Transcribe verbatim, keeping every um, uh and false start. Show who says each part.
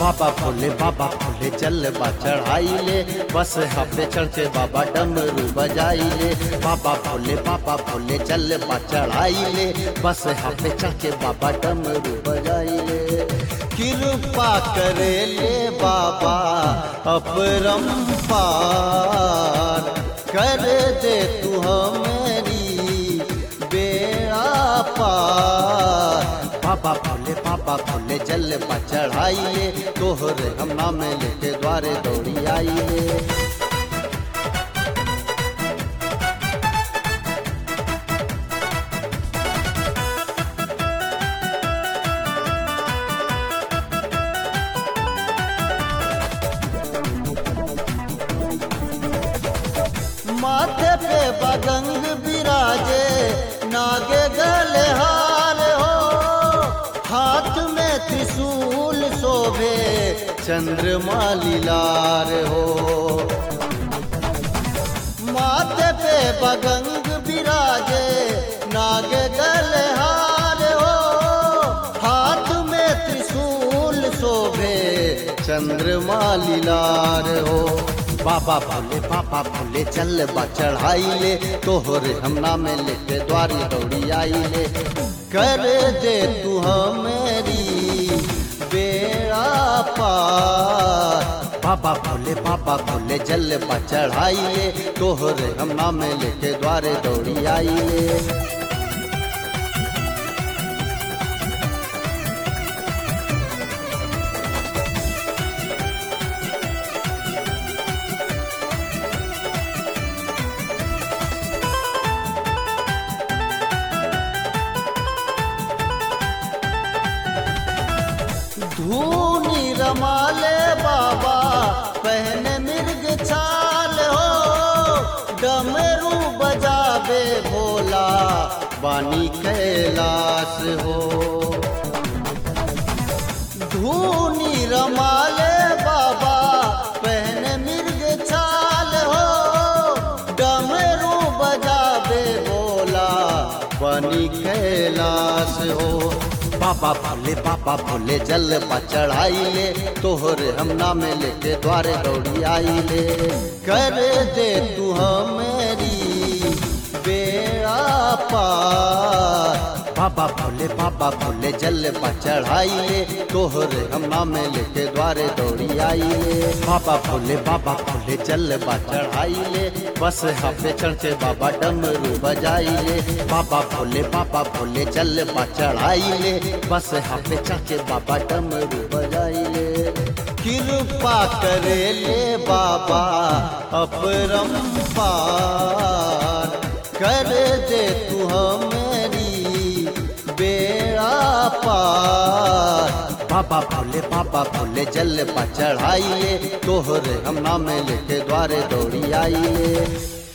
Speaker 1: बाबा भोले बाबा भोले जलवा चढ़ाई ले, बस पे चढ़ के बाबा डमरू बजाई ले। बाबा भोले बाबा भोले जलवा चढ़ाई ले, बस पे चढ़ के बाबा डमरू बजाई ले। कृपा करे ले बाबा अपरंपार, कर दे तू हमारी बेड़ा पार। बाबा भोले बाबा भोले जलवा चढ़ाई ले, तोहरे हम नाम लेके द्वारे दौड़ी आई ले। माथे पे बगंग बिराजे, नागे गले हार हो, हाथ में त्रिशूल शोभे चंद्रमा लीलार हो। माथे पे बगंग बिराजे, नागे गले हार हो, हाथ में त्रिशूल शोभे चंद्रमा लीलार हो। बाबा भोले बाबा भोले जलवा चढ़ाई ले, तोहरे हम नाम लेके द्वारी दौड़ी आई ले। कर दे तू हमारी बेड़ा पार। बाबा भोले बाबा भोले जलवा चढ़ाई ले, तोहरे हम नाम लेके द्वारे दौड़ी आई ले। धूनी रमाले बाबा पहने मिर्ग छाल हो, डमरू बजावे भोला बानी कैलाश हो। धूनी रमाले बाबा पहने मिर्ग छाल हो, डमरू बजावे भोला बानी कैलाश हो। बाबा भोले बाबा भोले जलवा चढ़ाई ले, तोहरे हम नाम लेके द्वारे दौड़ी आई ले। कर दे तू हमारी बेड़ा पार। बाबा भोले बाबा भोले जलवा चढ़ाई ले, तोहरे हम नाम लेके द्वारे दौड़ी आई ले। बाबा भोले बाबा भोले जलवा चढ़ाई ले, बस पे चढ़ के बाबा डमरू बजाई ले। बाबा भोले बाबा भोले जलवा चढ़ाई ले, बस पे चढ़ के बाबा डमरू बजाई ले। कृपा करे ले बाबा अपरंपार, कर दे तू हमारी बेड़ा पार। बाबा भोले बाबा भोले जलवा चढ़ाई ले, तोहरे हम नाम लेके द्वारे दौड़ी आई ले।